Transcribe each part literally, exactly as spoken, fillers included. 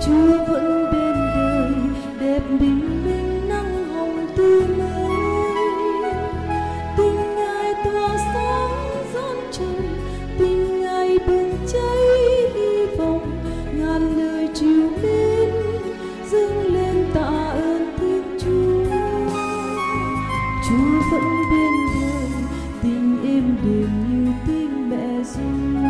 Chúa vẫn bên đời, đẹp bình minh nắng hồng tươi mới. Tình Ngài tỏa sáng gian trần, tình Ngài bừng cháy hy vọng, ngàn đời trìu mến dâng lên tạ ơn Thiên Chúa. Chúa vẫn bên đời, tình êm đềm như tiếng mẹ ru.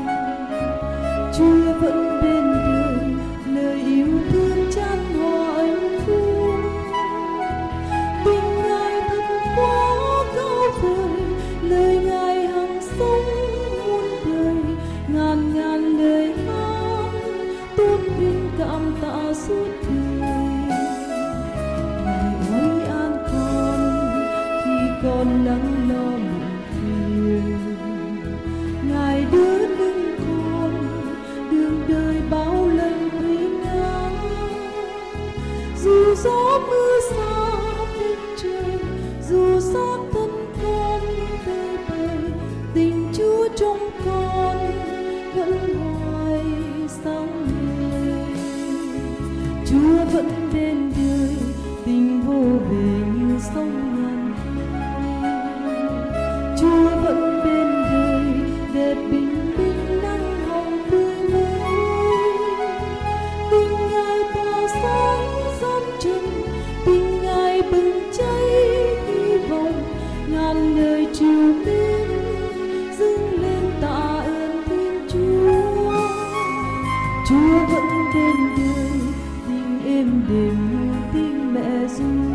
Chúa vẫn bên đời, lời yêu thương chan hòa hạnh phúc. Tình Ngài thật quá cao vời, lời Ngài hằng sống muôn đời, ngàn ngàn lời hát tôn vinh cảm tạ suốt đời. Ngài ơi an con khi con lắng lo muộn phiền, Ngài đỡ lưng con đường đời bao lần nguy nga. Dù gió mưa xa bên trời, dù xác thân con tơi bời, tình Chúa trong con vẫn hoài sáng ngời. Chúa vẫn bên đời, tình vô bề như sông ngàn khơi. Chúa vẫn bên đời, đẹp bình minh nắng hồng tươi mới. Tình Ngài tỏa sáng gian trần, tình Ngài bừng cháy hy vọng, ngàn lời trìu mến dâng lên tạ ơn Thiên Chúa. Chúa vẫn bên đời, tình êm đềm như tiếng mẹ ru.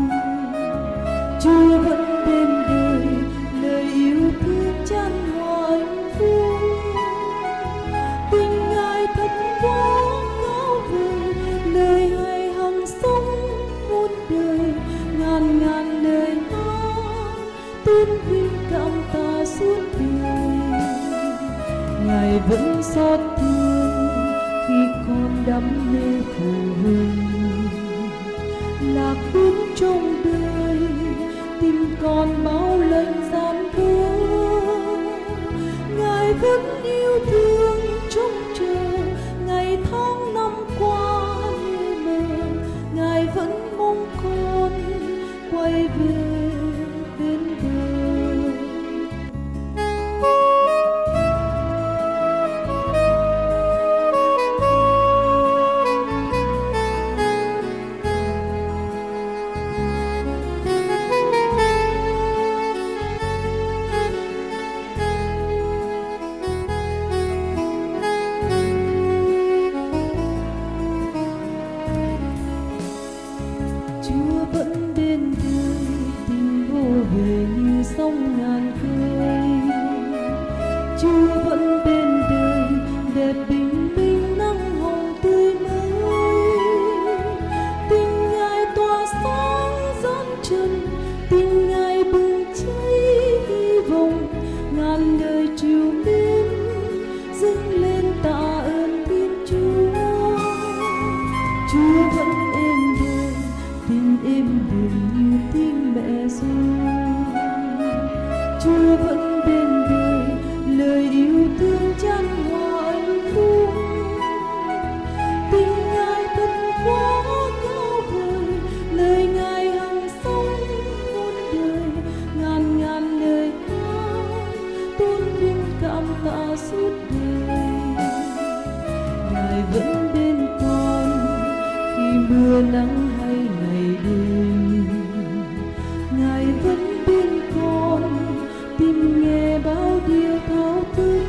Chúa vẫn bên đời, lời yêu thương chan hòa hạnh phúc. Tình Ngài thật quá cao vời, lời Ngài hằng sống muôn đời, ngàn ngàn lời hát tôn vinh cảm tạ suốt đời. Ngài vẫn xót thương khi con đắm mê phù hưng, lạc bước trong đời tìm con bao lần gian khổ. Ngài vẫn yêu thương trông chờ ngày tháng năm qua lê mờ, Ngài vẫn mong con quay về bên bờ. Chúa vẫn bên đời, tình vô bề như sông ngàn khơi. Chúa vẫn bên đời, đẹp bình minh nắng hồng tươi mới. Tình Ngài tỏa sáng gian trần, tình Ngài bừng cháy hy vọng, ngàn đời trìu mến dâng lên tạ ơn Thiên Chúa. Chúa vẫn êm đềm, tình êm đềm như tiếng mẹ ru. Chúa vẫn bên đời, lời yêu thương chan hòa hạnh phúc. Tình Ngài thật quá cao vời, lời Ngài hằng sống muôn đời, ngàn ngàn lời hát tôn vinh cảm tạ suốt đời. Ngài vẫn bên con khi mưa nắng hay ngày đêm, Ngài vẫn bên con tìm nghe bao điều thao thức,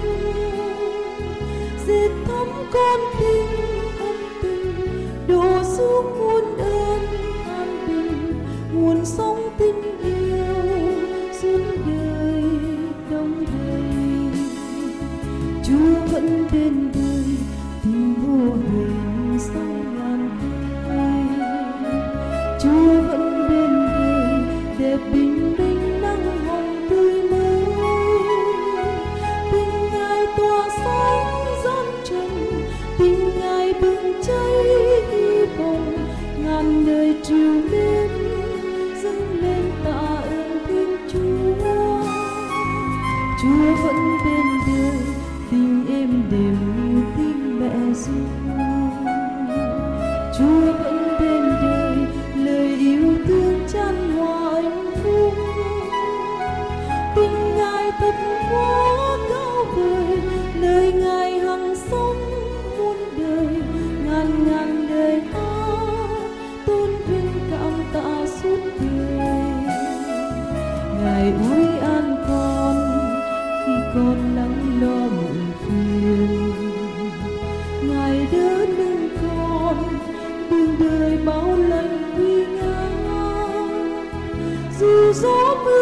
dệt thắm con tim ân tình, đổ xuống muôn ơn an bình, nguồn sống tình yêu suốt đời đông đầy. Chúa vẫn bên đời, tình vô bề như sông ngàn khơi. Chúa vẫn bên đời, đẹp bình minh nắng hồng tươi mới. Tình Ngài tỏa sáng gian trần, tình Ngài bừng cháy hy vọng, ngàn đời trìu mến dâng lên tạ ơn Thiên Chúa. Chúa vẫn bên đời, tình êm đềm như tiếng mẹ ru. Chúa vẫn bên đời, lời yêu thương chan hòa hạnh phúc. Tình Ngài thật quá cao vời, lời Ngài hằng sống muôn đời, ngàn ngàn đời hát tôn vinh cảm tạ suốt đời. Ngài ủi an con khi con lắng lo muộn phiền, Ngài đỡ lưng con đường đời bao lần nguy nga. Dù gió mưa